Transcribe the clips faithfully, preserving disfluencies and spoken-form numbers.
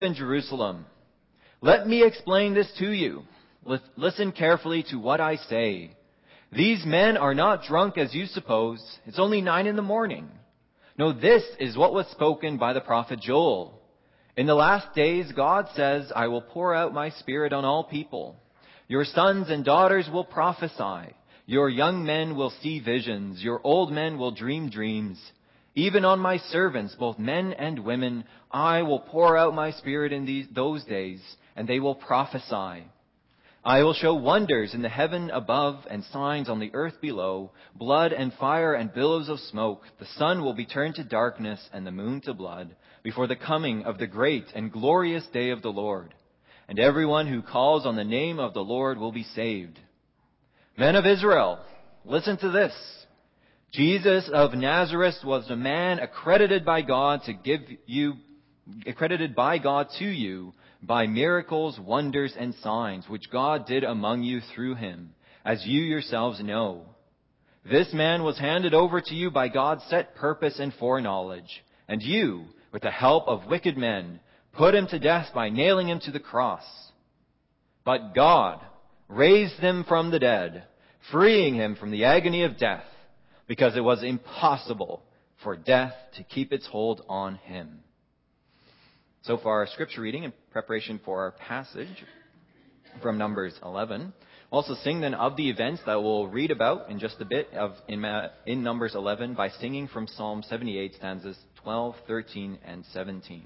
in Jerusalem. Let me explain this to you. Listen carefully to what I say. These men are not drunk as you suppose. It's only nine in the morning. No, this is what was spoken by the prophet Joel. In the last days, God says, I will pour out my Spirit on all people. Your sons and daughters will prophesy. Your young men will see visions. Your old men will dream dreams. Even on my servants, both men and women, I will pour out my Spirit in these, those days, and they will prophesy. I will show wonders in the heaven above and signs on the earth below, blood and fire and billows of smoke. The sun will be turned to darkness and the moon to blood before the coming of the great and glorious day of the Lord. And everyone who calls on the name of the Lord will be saved. Men of Israel, listen to this. Jesus of Nazareth was a man accredited by God to give you, accredited by God to you by miracles, wonders, and signs, which God did among you through him, as you yourselves know. This man was handed over to you by God's set purpose and foreknowledge, and you, with the help of wicked men, put him to death by nailing him to the cross. But God raised him from the dead, freeing him from the agony of death, because it was impossible for death to keep its hold on him. So far, our scripture reading in preparation for our passage from Numbers eleven. We'll also sing then of the events that we'll read about in just a bit of in, in Numbers eleven by singing from Psalm seventy-eight, stanzas twelve, thirteen, and seventeen.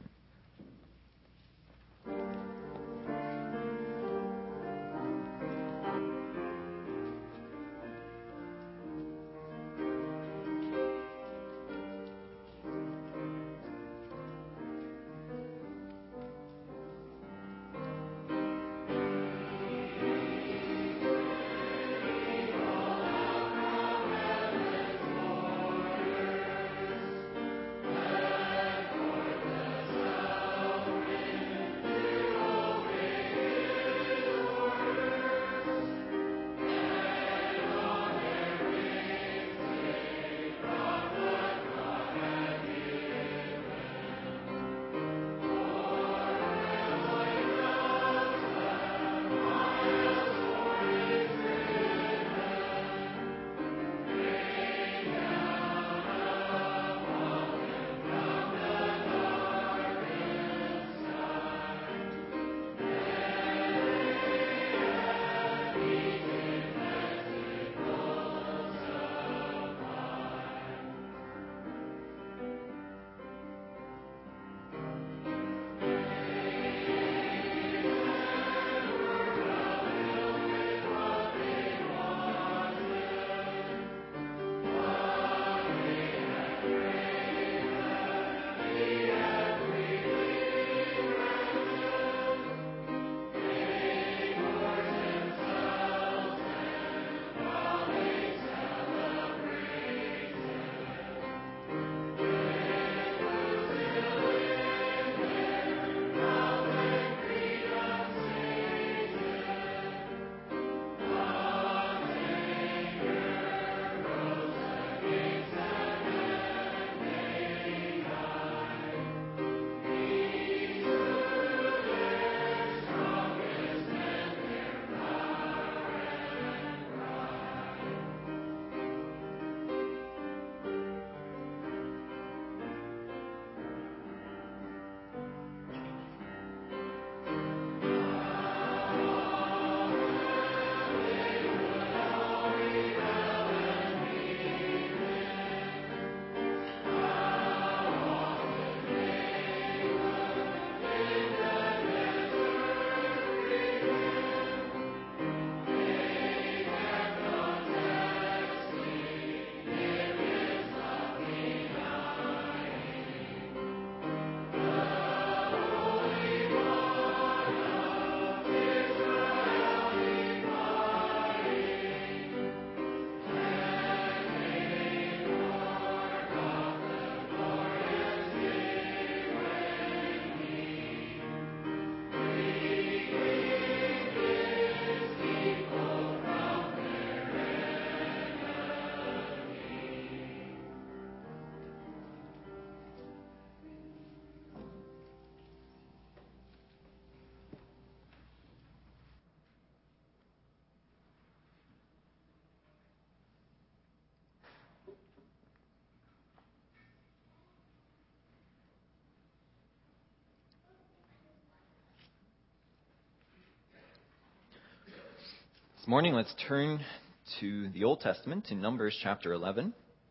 This morning, let's turn to the Old Testament, in Numbers chapter eleven.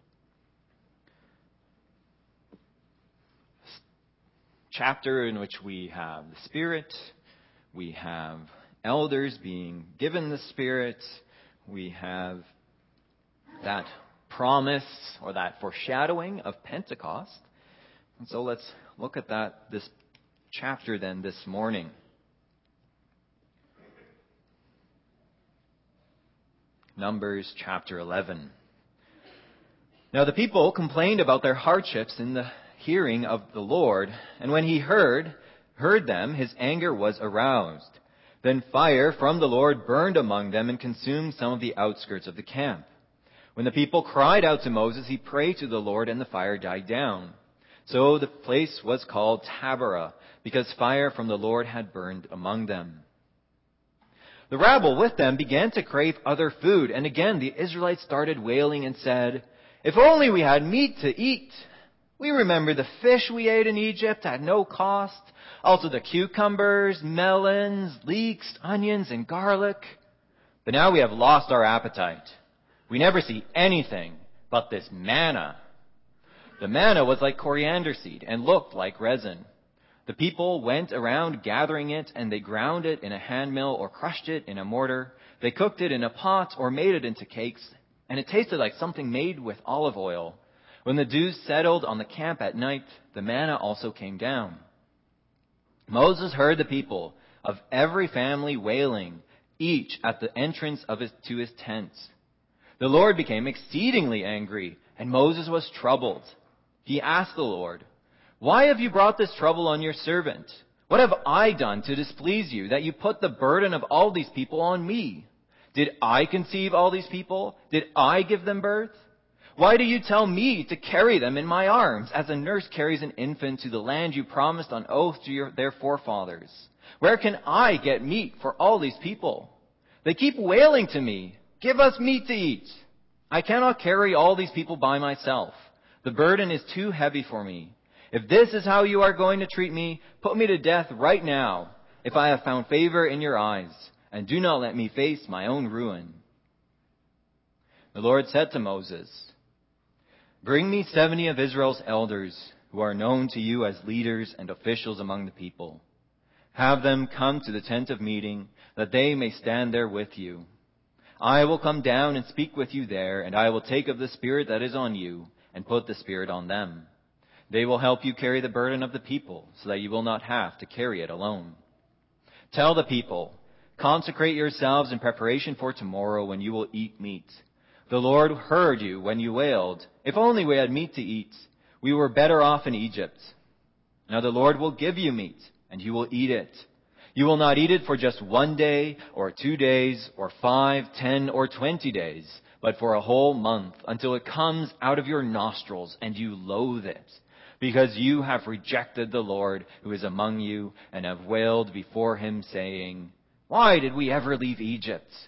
Chapter in which we have the Spirit, we have elders being given the Spirit, we have that promise or that foreshadowing of Pentecost. And so let's look at that, this chapter then this morning. Numbers chapter eleven. Now the people complained about their hardships in the hearing of the Lord, and when he heard, heard them, his anger was aroused. Then fire from the Lord burned among them and consumed some of the outskirts of the camp. When the people cried out to Moses, he prayed to the Lord, and the fire died down. So the place was called Taberah, because fire from the Lord had burned among them. The rabble with them began to crave other food, and again the Israelites started wailing and said, "If only we had meat to eat! We remember the fish we ate in Egypt at no cost, also the cucumbers, melons, leeks, onions, and garlic. But now we have lost our appetite. We never see anything but this manna." The manna was like coriander seed and looked like resin. The people went around gathering it, and they ground it in a hand mill or crushed it in a mortar. They cooked it in a pot or made it into cakes, and it tasted like something made with olive oil. When the dew settled on the camp at night, the manna also came down. Moses heard the people of every family wailing, each at the entrance of his, to his tent. The Lord became exceedingly angry, and Moses was troubled. He asked the Lord, "Why have you brought this trouble on your servant? What have I done to displease you, that you put the burden of all these people on me? Did I conceive all these people? Did I give them birth? Why do you tell me to carry them in my arms, as a nurse carries an infant to the land you promised on oath to your, their forefathers? Where can I get meat for all these people? They keep wailing to me, 'Give us meat to eat.' I cannot carry all these people by myself. The burden is too heavy for me. If this is how you are going to treat me, put me to death right now, if I have found favor in your eyes, and do not let me face my own ruin." The Lord said to Moses, "Bring me seventy of Israel's elders, who are known to you as leaders and officials among the people. Have them come to the tent of meeting, that they may stand there with you. I will come down and speak with you there, and I will take of the Spirit that is on you, and put the Spirit on them. They will help you carry the burden of the people, so that you will not have to carry it alone. Tell the people, 'Consecrate yourselves in preparation for tomorrow, when you will eat meat.' The Lord heard you when you wailed, 'If only we had meat to eat! We were better off in Egypt.' Now the Lord will give you meat, and you will eat it. You will not eat it for just one day, or two days, or five, ten, or twenty days, but for a whole month, until it comes out of your nostrils, and you loathe it. Because you have rejected the Lord who is among you, and have wailed before him, saying, 'Why did we ever leave Egypt?'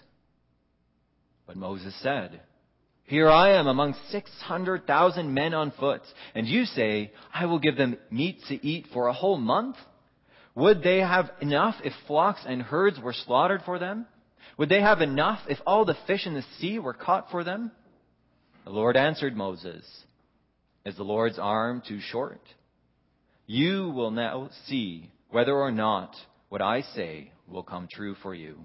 But Moses said, 'Here I am among six hundred thousand men on foot, and you say, I will give them meat to eat for a whole month? Would they have enough if flocks and herds were slaughtered for them? Would they have enough if all the fish in the sea were caught for them?' The Lord answered Moses, 'Is the Lord's arm too short? You will now see whether or not what I say will come true for you.'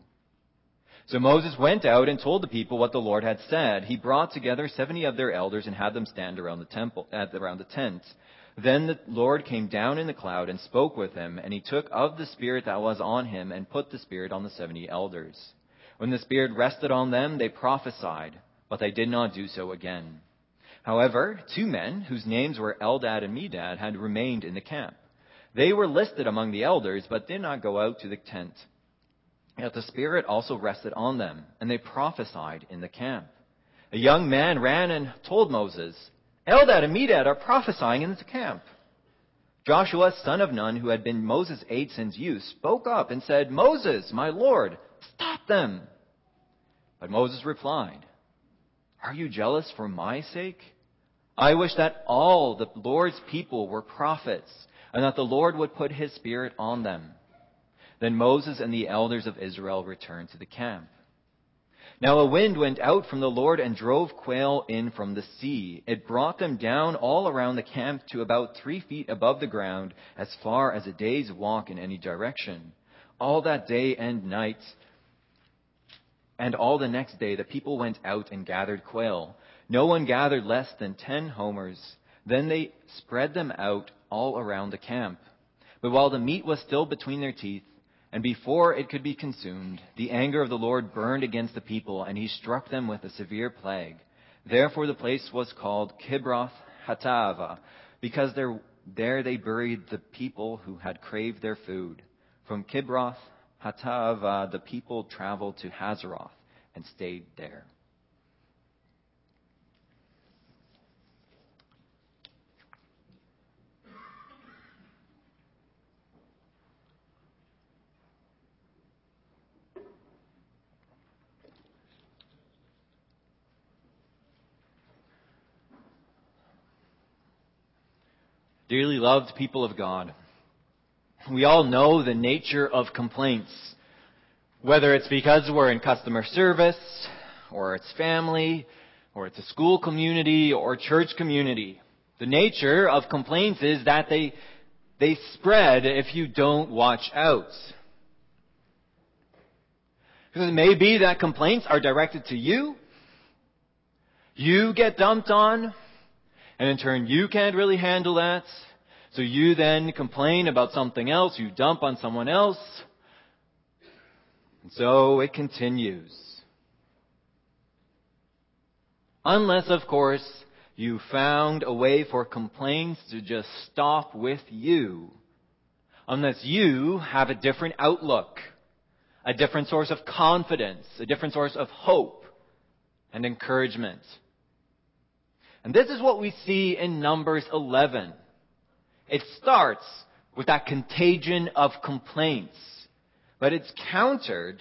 So Moses went out and told the people what the Lord had said. He brought together seventy of their elders and had them stand around the temple, around the tent. Then the Lord came down in the cloud and spoke with him, and he took of the Spirit that was on him and put the Spirit on the seventy elders. When the Spirit rested on them, they prophesied, but they did not do so again. However, two men, whose names were Eldad and Medad, had remained in the camp. They were listed among the elders, but did not go out to the tent. Yet the Spirit also rested on them, and they prophesied in the camp. A young man ran and told Moses, 'Eldad and Medad are prophesying in the camp.' Joshua, son of Nun, who had been Moses' aide since youth, spoke up and said, 'Moses, my Lord, stop them.' But Moses replied, 'Are you jealous for my sake? I wish that all the Lord's people were prophets, and that the Lord would put his Spirit on them.' Then Moses and the elders of Israel returned to the camp. Now a wind went out from the Lord and drove quail in from the sea. It brought them down all around the camp to about three feet above the ground, as far as a day's walk in any direction. All that day and night, and all the next day, the people went out and gathered quail. No one gathered less than ten homers. Then they spread them out all around the camp. But while the meat was still between their teeth, and before it could be consumed, the anger of the Lord burned against the people, and he struck them with a severe plague. Therefore the place was called Kibroth Hattaavah, because there, there they buried the people who had craved their food. From Kibroth Hattaavah the people traveled to Hazeroth and stayed there. Dearly loved people of God, we all know the nature of complaints. Whether it's because we're in customer service, or it's family, or it's a school community, or church community. The nature of complaints is that they, they spread if you don't watch out. Because it may be that complaints are directed to you. You get dumped on. And in turn, you can't really handle that. So you then complain about something else. You dump on someone else. And so it continues. Unless, of course, you found a way for complaints to just stop with you. Unless you have a different outlook, a different source of confidence, a different source of hope and encouragement. And this is what we see in Numbers eleven. It starts with that contagion of complaints, but it's countered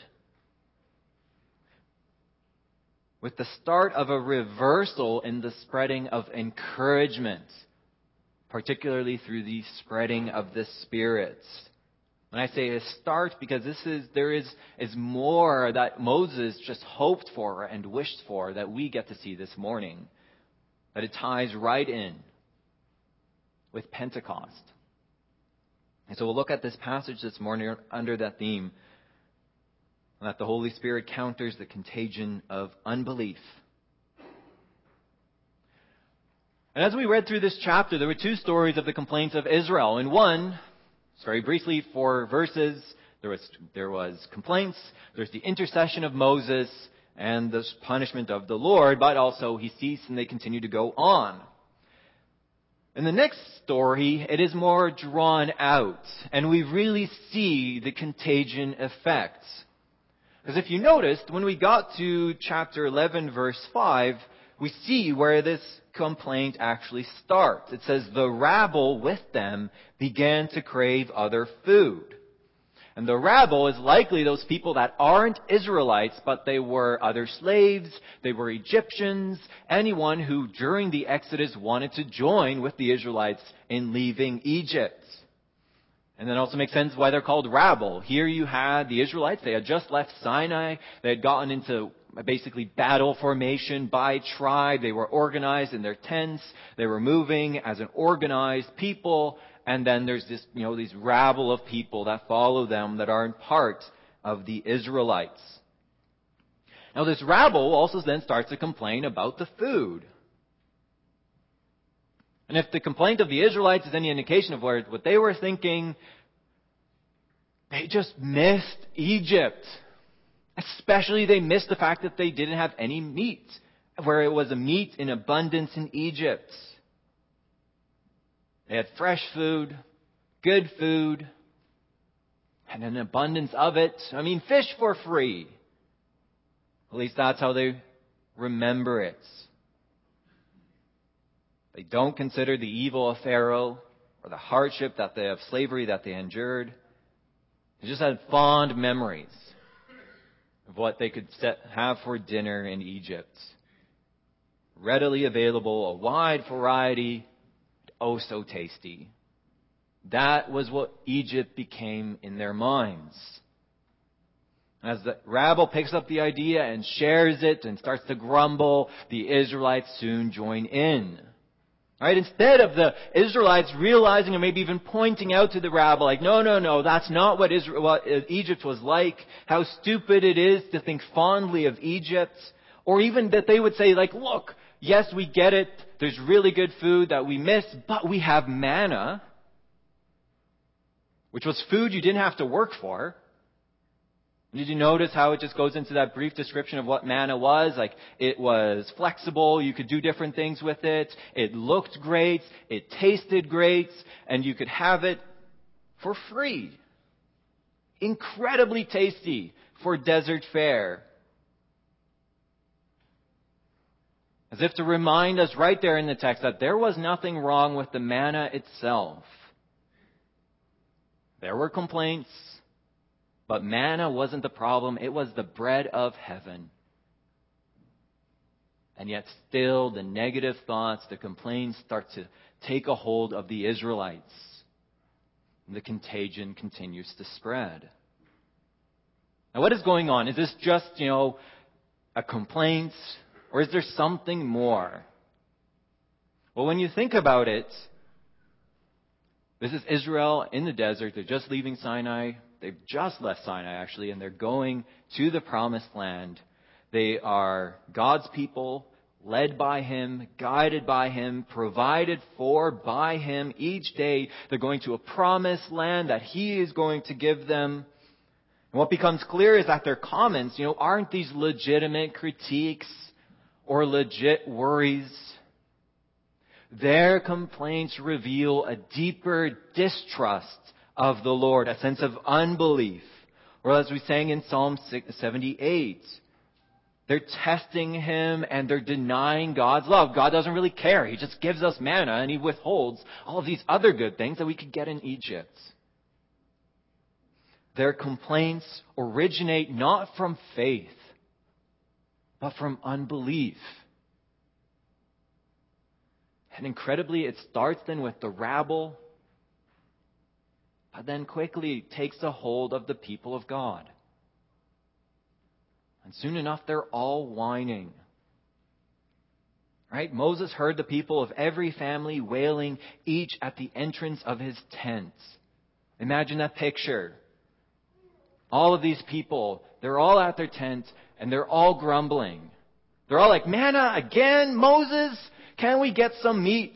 with the start of a reversal in the spreading of encouragement, particularly through the spreading of the Spirit. When I say a start, because this is there is, is more that Moses just hoped for and wished for that we get to see this morning. That it ties right in with Pentecost. And so we'll look at this passage this morning under that theme. And that the Holy Spirit counters the contagion of unbelief. And as we read through this chapter, there were two stories of the complaints of Israel. In one, very briefly, four verses, there was, there was complaints. There's the intercession of Moses and the punishment of the Lord, but also he ceased and they continue to go on. In the next story, it is more drawn out, and we really see the contagion effect. Because if you noticed, when we got to chapter eleven, verse five, we see where this complaint actually starts. It says, the rabble with them began to crave other food. And the rabble is likely those people that aren't Israelites, but they were other slaves, they were Egyptians, anyone who during the Exodus wanted to join with the Israelites in leaving Egypt. And that also makes sense why they're called rabble. Here you had the Israelites, they had just left Sinai, they had gotten into basically battle formation by tribe, they were organized in their tents, they were moving as an organized people. And then there's this, you know, these rabble of people that follow them that aren't part of the Israelites. Now this rabble also then starts to complain about the food. And if the complaint of the Israelites is any indication of what they were thinking, they just missed Egypt. Especially they missed the fact that they didn't have any meat, where it was a meat in abundance in Egypt. They had fresh food, good food, and an abundance of it. I mean, fish for free. At least that's how they remember it. They don't consider the evil of Pharaoh or the hardship that they of slavery that they endured. They just had fond memories of what they could set, have for dinner in Egypt. Readily available, a wide variety. Oh, so tasty. That was what Egypt became in their minds. As the rabble picks up the idea and shares it and starts to grumble, the Israelites soon join in. Right? Instead of the Israelites realizing and maybe even pointing out to the rabble, like, no, no, no, that's not what, Israel, what Egypt was like. How stupid it is to think fondly of Egypt. Or even that they would say, like, look, yes, we get it. There's really good food that we miss, but we have manna, which was food you didn't have to work for. Did you notice how it just goes into that brief description of what manna was? Like, it was flexible, you could do different things with it, it looked great, it tasted great, and you could have it for free. Incredibly tasty for desert fare. As if to remind us right there in the text that there was nothing wrong with the manna itself. There were complaints. But manna wasn't the problem. It was the bread of heaven. And yet still the negative thoughts, the complaints start to take a hold of the Israelites. And the contagion continues to spread. Now what is going on? Is this just, you know, a complaint? Or is there something more? Well, when you think about it, this is Israel in the desert. They're just leaving Sinai. They've just left Sinai, actually, and they're going to the promised land. They are God's people, led by Him, guided by Him, provided for by Him. Each day they're going to a promised land that He is going to give them. And what becomes clear is that their comments, you know, aren't these legitimate critiques or legit worries. Their complaints reveal a deeper distrust of the Lord, a sense of unbelief. Or as we sang in Psalm seventy-eight, they're testing Him and they're denying God's love. God doesn't really care. He just gives us manna and He withholds all of these other good things that we could get in Egypt. Their complaints originate not from faith, but from unbelief. And incredibly, it starts then with the rabble, but then quickly takes a hold of the people of God. And soon enough, they're all whining. Right? Moses heard the people of every family wailing, each at the entrance of his tent. Imagine that picture. All of these people, they're all at their tent, and they're all grumbling. They're all like, manna again, Moses? Can we get some meat?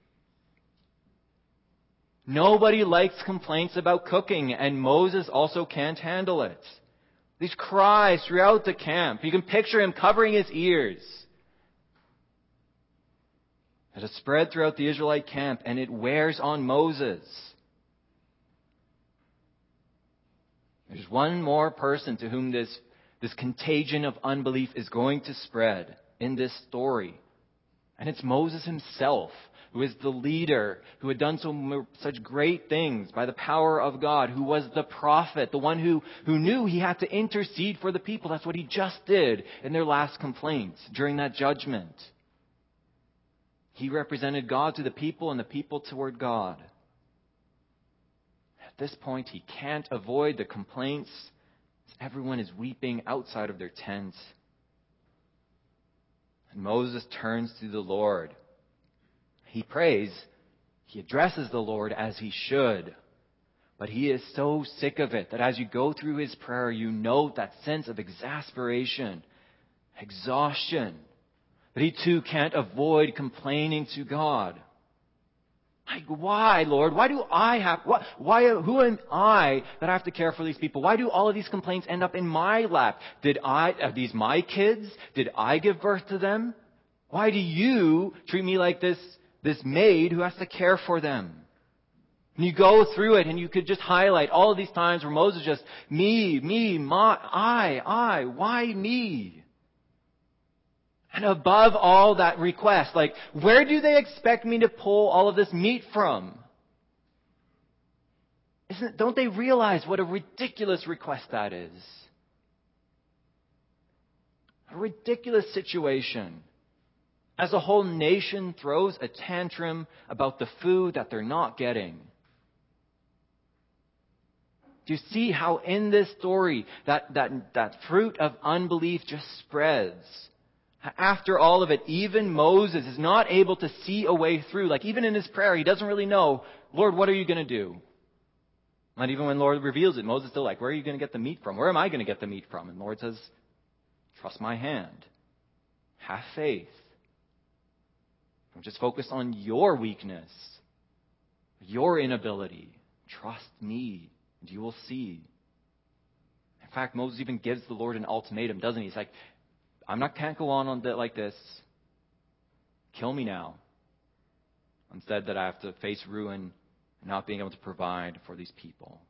Nobody likes complaints about cooking, and Moses also can't handle it. These cries throughout the camp. You can picture him covering his ears. It has spread throughout the Israelite camp, and it wears on Moses. There's one more person to whom this, this contagion of unbelief is going to spread in this story. And it's Moses himself, who is the leader, who had done so such great things by the power of God, who was the prophet, the one who, who knew he had to intercede for the people. That's what he just did in their last complaint during that judgment. He represented God to the people and the people toward God. At this point, he can't avoid the complaints as everyone is weeping outside of their tents. And Moses turns to the Lord. He prays. He addresses the Lord as he should. But he is so sick of it that as you go through his prayer, you note that sense of exasperation, exhaustion. That he too can't avoid complaining to God. Like, why, Lord? Why do I have, what, why, who am I that I have to care for these people? Why do all of these complaints end up in my lap? Did I, are these my kids? Did I give birth to them? Why do you treat me like this, this maid who has to care for them? And you go through it and you could just highlight all of these times where Moses just, me, me, my, I, I, why me? And above all that request, like, where do they expect me to pull all of this meat from? Isn't, don't they realize what a ridiculous request that is? A ridiculous situation. As a whole nation throws a tantrum about the food that they're not getting. Do you see how in this story that, that, that fruit of unbelief just spreads? After all of it, even Moses is not able to see a way through. Like even in his prayer, he doesn't really know, Lord, what are you going to do? Not even when Lord reveals it, Moses is still like, where are you going to get the meat from? Where am I going to get the meat from? And Lord says, trust my hand. Have faith. Don't just focus on your weakness, your inability. Trust me, and you will see. In fact, Moses even gives the Lord an ultimatum, doesn't he? He's like, I'm not can't go on on like this. Kill me now. Instead, that I have to face ruin and not being able to provide for these people.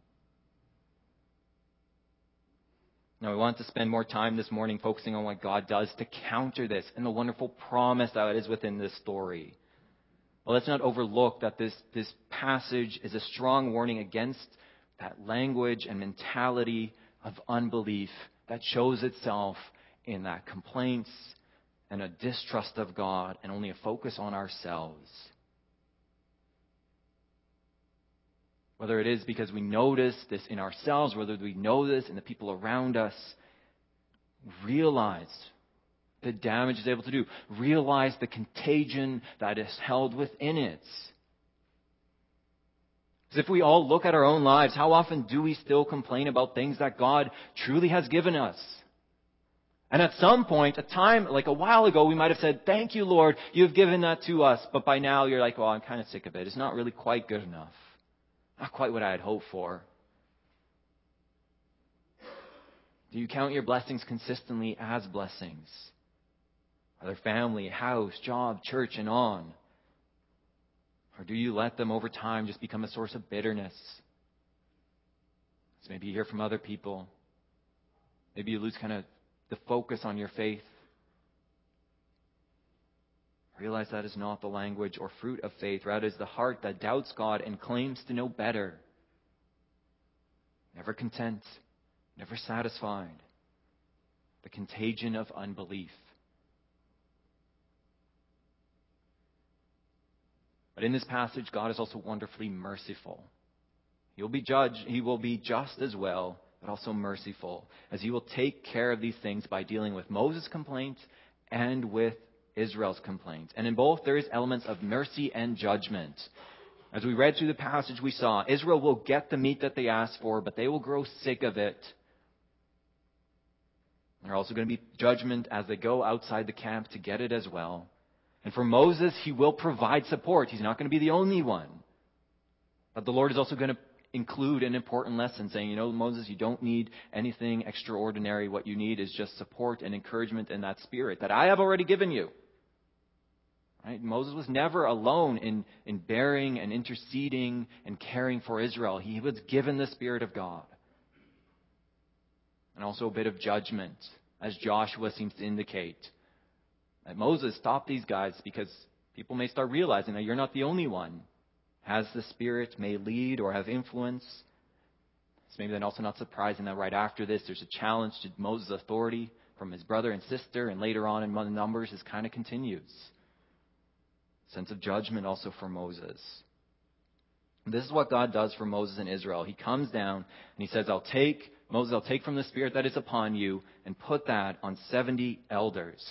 Now, we want to spend more time this morning focusing on what God does to counter this and the wonderful promise that is within this story. But let's not overlook that this, this passage is a strong warning against that language and mentality of unbelief that shows itself in that complaints and a distrust of God and only a focus on ourselves. Whether it is because we notice this in ourselves, whether we know this in the people around us, realize the damage it's able to do. Realize the contagion that is held within it. Because if we all look at our own lives, how often do we still complain about things that God truly has given us? And at some point, a time, like a while ago, we might have said, thank you, Lord, you've given that to us. But by now, you're like, well, I'm kind of sick of it. It's not really quite good enough. Not quite what I had hoped for. Do you count your blessings consistently as blessings? Whether family, house, job, church, and on. Or do you let them over time just become a source of bitterness? So maybe you hear from other people. Maybe you lose kind of the focus on your faith. Realize that is not the language or fruit of faith. Rather, it is the heart that doubts God and claims to know better. Never content, never satisfied. The contagion of unbelief. But in this passage, God is also wonderfully merciful. He will be judged, he will be just as well, but also merciful, as he will take care of these things by dealing with Moses' complaint and with Israel's complaint. And in both, there is elements of mercy and judgment. As we read through the passage, we saw Israel will get the meat that they asked for, but they will grow sick of it. There's also going to be judgment as they go outside the camp to get it as well. And for Moses, he will provide support. He's not going to be the only one. But the Lord is also going to include an important lesson, saying, you know, Moses, you don't need anything extraordinary. What you need is just support and encouragement in that spirit that I have already given you. Right? Moses was never alone in, in bearing and interceding and caring for Israel. He was given the Spirit of God. And also a bit of judgment, as Joshua seems to indicate. That Moses stopped these guys because people may start realizing that you're not the only one. Has the Spirit may lead or have influence. It's maybe then also not surprising that right after this, there's a challenge to Moses' authority from his brother and sister, and later on in Numbers, this kind of continues. Sense of judgment also for Moses. And this is what God does for Moses and Israel. He comes down and he says, I'll take, Moses, I'll take from the Spirit that is upon you and put that on seventy elders.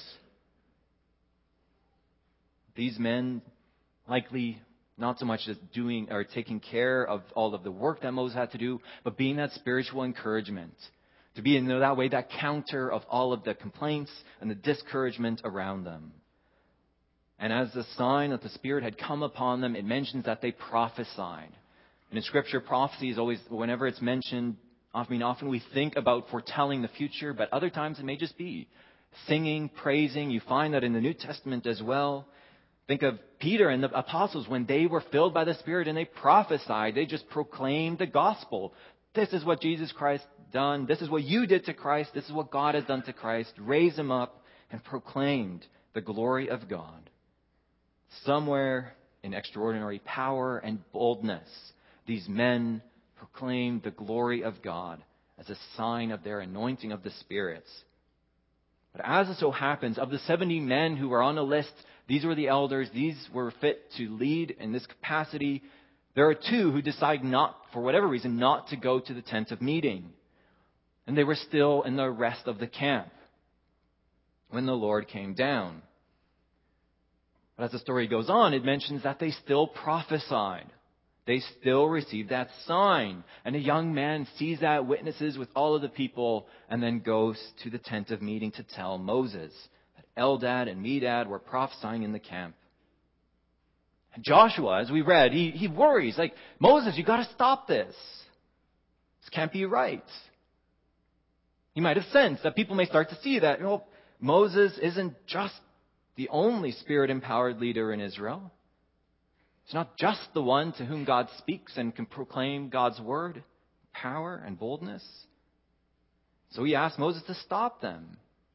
These men likely not so much as doing or taking care of all of the work that Moses had to do, but being that spiritual encouragement. To be in that way that counter of all of the complaints and the discouragement around them. And as the sign that the Spirit had come upon them, it mentions that they prophesied. And in Scripture, prophecy is always, whenever it's mentioned, I mean, often we think about foretelling the future, but other times it may just be singing, praising. You find that in the New Testament as well. Think of Peter and the apostles when they were filled by the Spirit and they prophesied. They just proclaimed the gospel. This is what Jesus Christ done. This is what you did to Christ. This is what God has done to Christ. Raised him up and proclaimed the glory of God. Somewhere in extraordinary power and boldness, these men proclaimed the glory of God as a sign of their anointing of the Spirit. But as it so happens, of the seventy men who were on the list, these were the elders. These were fit to lead in this capacity. There are two who decide not, for whatever reason, not to go to the tent of meeting. And they were still in the rest of the camp when the Lord came down. But as the story goes on, it mentions that they still prophesied. They still received that sign. And a young man sees that, witnesses with all of the people, and then goes to the tent of meeting to tell Moses that Eldad and Medad were prophesying in the camp. And Joshua, as we read, he, he worries, like, Moses, you got to stop this. This can't be right. He might have sensed that people may start to see that, you know, Moses isn't just the only Spirit-empowered leader in Israel. He's not just the one to whom God speaks and can proclaim God's word, power and boldness. So he asked Moses to stop them.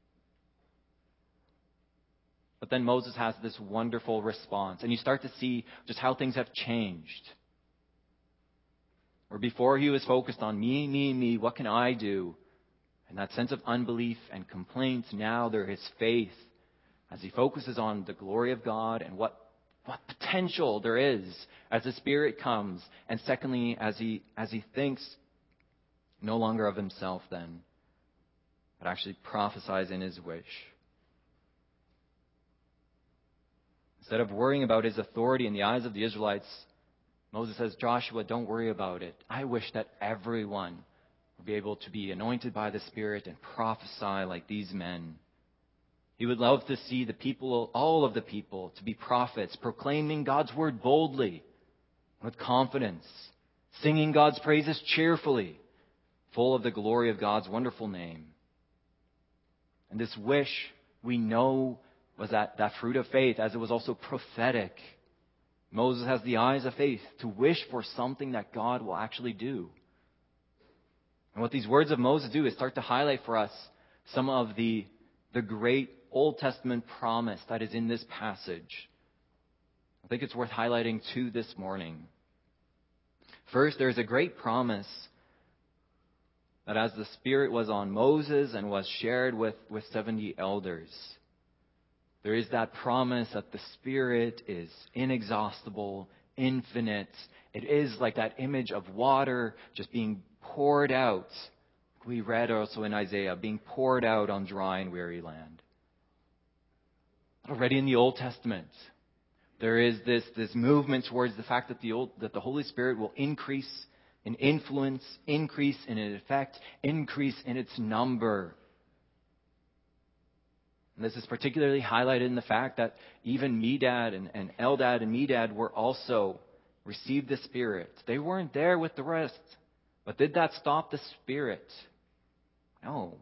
But then Moses has this wonderful response, and you start to see just how things have changed. Where before he was focused on me, me, me, what can I do? And that sense of unbelief and complaint, now there is faith as he focuses on the glory of God and what, what potential there is as the Spirit comes. And secondly, as he, as he thinks no longer of himself then, but actually prophesies in his wish. Instead of worrying about his authority in the eyes of the Israelites, Moses says, Joshua, don't worry about it. I wish that everyone would be able to be anointed by the Spirit and prophesy like these men. He would love to see the people, all of the people, to be prophets, proclaiming God's word boldly, with confidence, singing God's praises cheerfully, full of the glory of God's wonderful name. And this wish, we know, was that, that fruit of faith, as it was also prophetic. Moses has the eyes of faith to wish for something that God will actually do. And what these words of Moses do is start to highlight for us some of the, the great Old Testament promise that is in this passage. I think it's worth highlighting two this morning. First, there's a great promise that as the Spirit was on Moses and was shared with, with seventy elders, there is that promise that the Spirit is inexhaustible, infinite. It is like that image of water just being poured out. We read also in Isaiah, being poured out on dry and weary land. Already in the Old Testament, there is this, this movement towards the fact that the, Old, that the Holy Spirit will increase in influence, increase in its effect, increase in its number. And this is particularly highlighted in the fact that even Medad and, and Eldad and Medad were also received the Spirit. They weren't there with the rest. But did that stop the Spirit? No.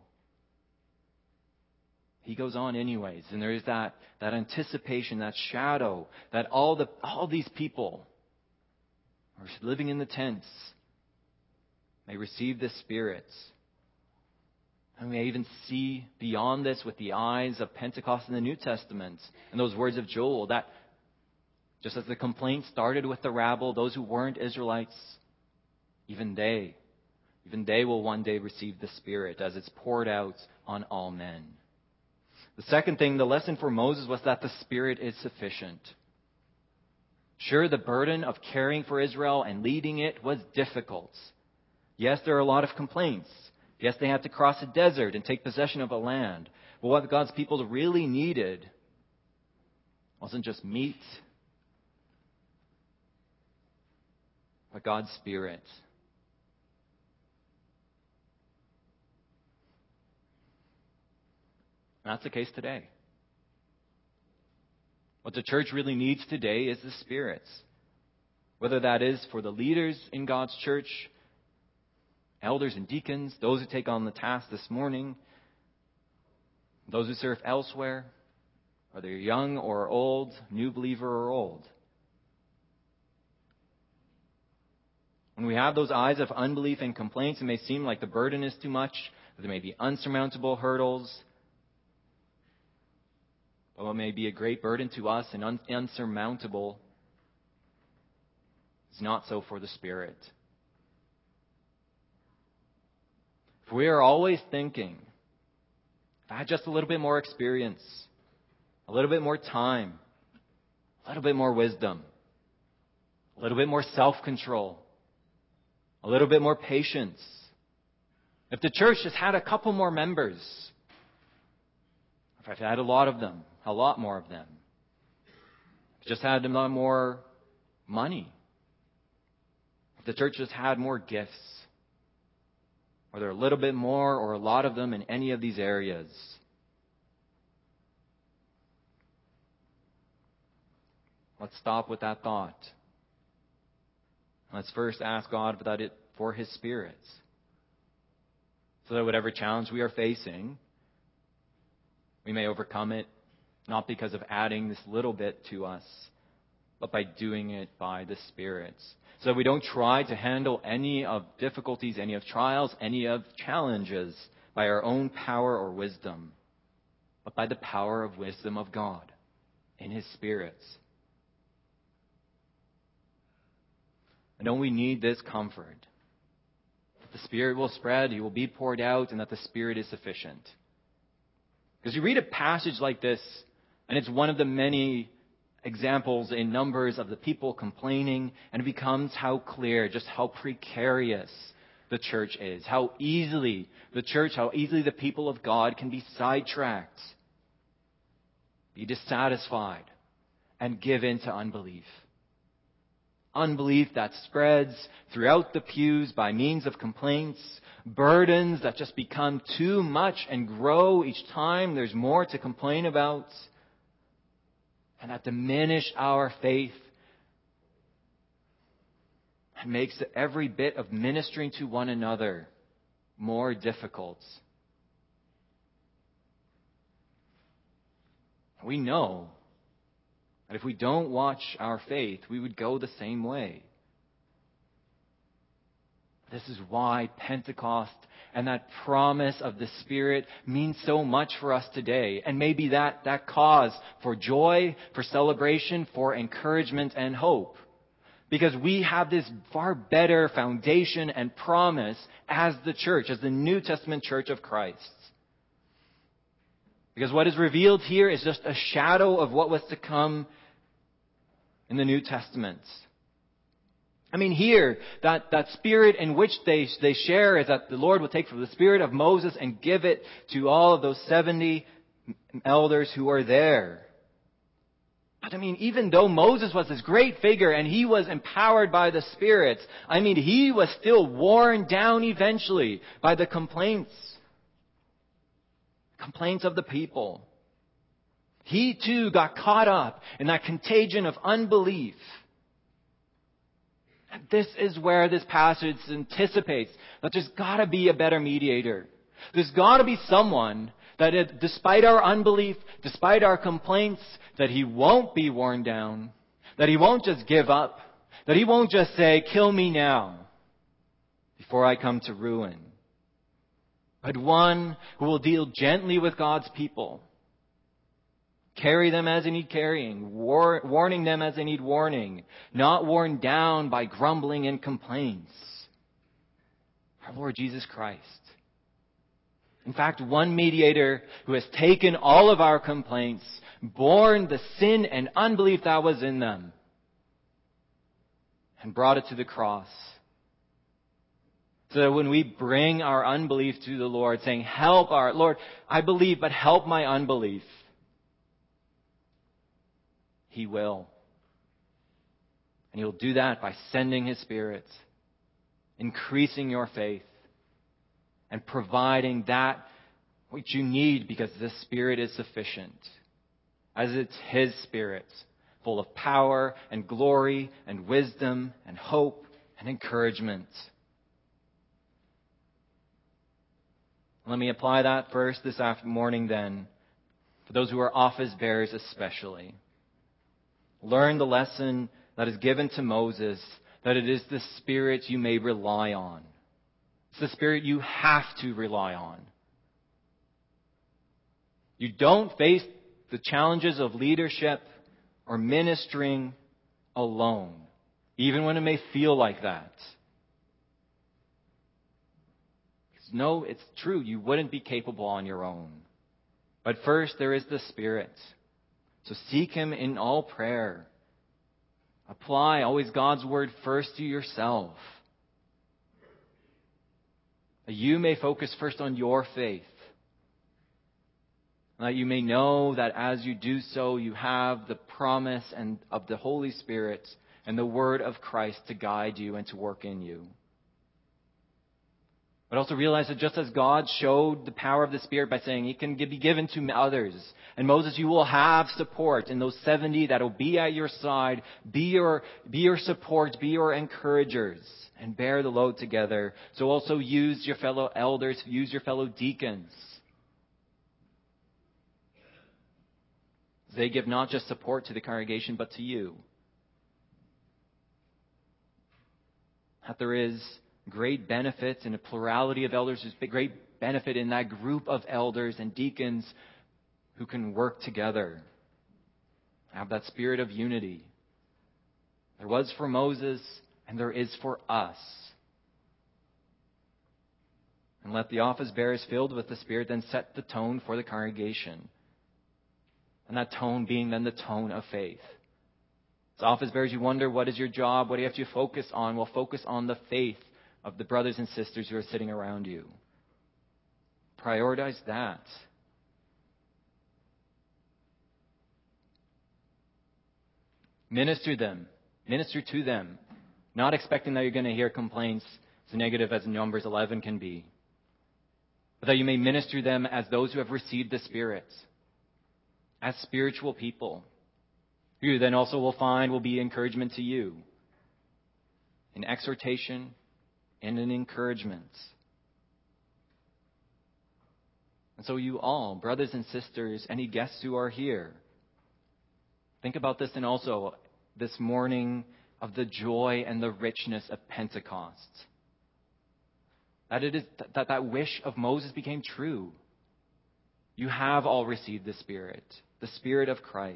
He goes on anyways. And there is that, that anticipation, that shadow, that all the all these people who are living in the tents may receive the Spirit. And we may even see beyond this with the eyes of Pentecost in the New Testament and those words of Joel, that just as the complaint started with the rabble, those who weren't Israelites, even they, even they will one day receive the Spirit as it's poured out on all men. The second thing, the lesson for Moses was that the Spirit is sufficient. Sure, the burden of caring for Israel and leading it was difficult. Yes, there are a lot of complaints. Yes, they had to cross a desert and take possession of a land. But what God's people really needed wasn't just meat, but God's Spirit. And that's the case today. What the church really needs today is the Spirit. Whether that is for the leaders in God's church, elders and deacons, those who take on the task this morning, those who serve elsewhere, whether you're young or old, new believer or old. When we have those eyes of unbelief and complaints, it may seem like the burden is too much, that there may be unsurmountable hurdles. But what may be a great burden to us and un- unsurmountable is not so for the Spirit. If we are always thinking, if I had just a little bit more experience, a little bit more time, a little bit more wisdom, a little bit more self-control, a little bit more patience. If the church just had a couple more members, if I've had a lot of them, a lot more of them, if just had a lot more money, if the church just had more gifts, whether a little bit more or a lot of them in any of these areas. Let's stop with that thought. Let's first ask God for, that it, for His Spirit. So that whatever challenge we are facing, we may overcome it, not because of adding this little bit to us, but by doing it by the Spirit. So that we don't try to handle any of difficulties, any of trials, any of challenges by our own power or wisdom, but by the power of wisdom of God in His Spirit. And don't we need this comfort? That the Spirit will spread, He will be poured out, and that the Spirit is sufficient. Because you read a passage like this, and it's one of the many examples in Numbers of the people complaining, and it becomes how clear, just how precarious the church is. How easily the church, how easily the people of God can be sidetracked, be dissatisfied, and give in to unbelief. Unbelief that spreads throughout the pews by means of complaints, burdens that just become too much and grow each time there's more to complain about, and that diminish our faith and makes every bit of ministering to one another more difficult. We know that if we don't watch our faith, we would go the same way. This is why Pentecost and that promise of the Spirit means so much for us today. And maybe that, that cause for joy, for celebration, for encouragement and hope. Because we have this far better foundation and promise as the church, as the New Testament church of Christ. Because what is revealed here is just a shadow of what was to come in the New Testament. I mean, here, that, that spirit in which they, they share is that the Lord will take from the spirit of Moses and give it to all of those seventy elders who are there. But I mean, even though Moses was this great figure and he was empowered by the Spirit, I mean, he was still worn down eventually by the complaints. Complaints of the people. He too got caught up in that contagion of unbelief. And this is where this passage anticipates that there's got to be a better mediator. There's got to be someone that it, despite our unbelief, despite our complaints, that he won't be worn down, that he won't just give up, that he won't just say, kill me now before I come to ruin. But one who will deal gently with God's people. Carry them as they need carrying, war, warning them as they need warning, not worn down by grumbling and complaints. Our Lord Jesus Christ. In fact, one mediator who has taken all of our complaints, borne the sin and unbelief that was in them, and brought it to the cross. So that when we bring our unbelief to the Lord, saying, help our, Lord, I believe, but help my unbelief. He will. And He'll do that by sending His Spirit, increasing your faith, and providing that which you need because the Spirit is sufficient. As it's His Spirit, full of power and glory and wisdom and hope and encouragement. Let me apply that first this morning then, for those who are office bearers especially. Learn the lesson that is given to Moses, that it is the Spirit you may rely on. It's the Spirit you have to rely on. You don't face the challenges of leadership or ministering alone, even when it may feel like that. No, it's true. You wouldn't be capable on your own. But first, there is the Spirit. So seek Him in all prayer, Apply always God's word first to yourself. That you may focus first on your faith. And that you may know that as you do so, you have the promise and of the Holy Spirit and the word of Christ to guide you and to work in you. But also realize that just as God showed the power of the Spirit by saying it can be given to others, and Moses, you will have support in those seventy that will be at your side, be your, be your support, be your encouragers, and bear the load together. So also use your fellow elders, use your fellow deacons. They give not just support to the congregation, but to you. That there is great benefit in a plurality of elders. There's great benefit in that group of elders and deacons who can work together. Have that spirit of unity. There was for Moses, and there is for us. And let the office bearers filled with the Spirit then set the tone for the congregation. And that tone being then the tone of faith. As office bearers, you wonder, what is your job? What do you have to focus on? Well, focus on the faith of the brothers and sisters who are sitting around you. Prioritize that. Minister them. Minister to them. Not expecting that you're going to hear complaints as negative as Numbers eleven can be. But that you may minister them as those who have received the Spirit. As spiritual people. Who then also will find will be encouragement to you. In exhortation and in encouragement. And so you all, brothers and sisters, any guests who are here, think about this and also this morning of the joy and the richness of Pentecost. That it is that that wish of Moses became true. You have all received the Spirit, the Spirit of Christ.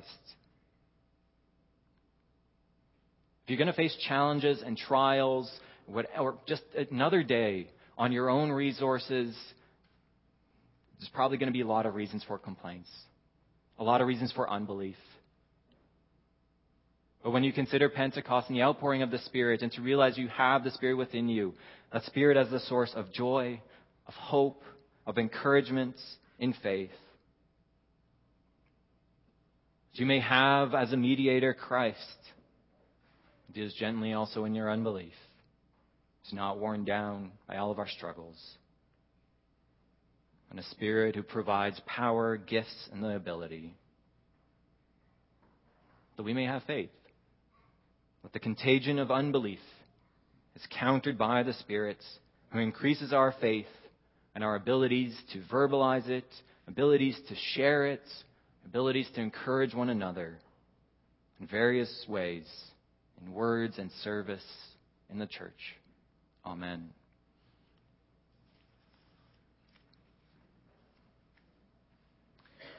If you're going to face challenges and trials, what, or just another day on your own resources, there's probably going to be a lot of reasons for complaints, a lot of reasons for unbelief. But when you consider Pentecost and the outpouring of the Spirit, and to realize you have the Spirit within you, that Spirit as the source of joy, of hope, of encouragement in faith. You may have as a mediator Christ. Deals gently also in your unbelief. He's not worn down by all of our struggles. And a Spirit who provides power, gifts, and the ability that we may have faith. That the contagion of unbelief is countered by the Spirit who increases our faith and our abilities to verbalize it, abilities to share it, abilities to encourage one another in various ways, in words and service in the church. Amen.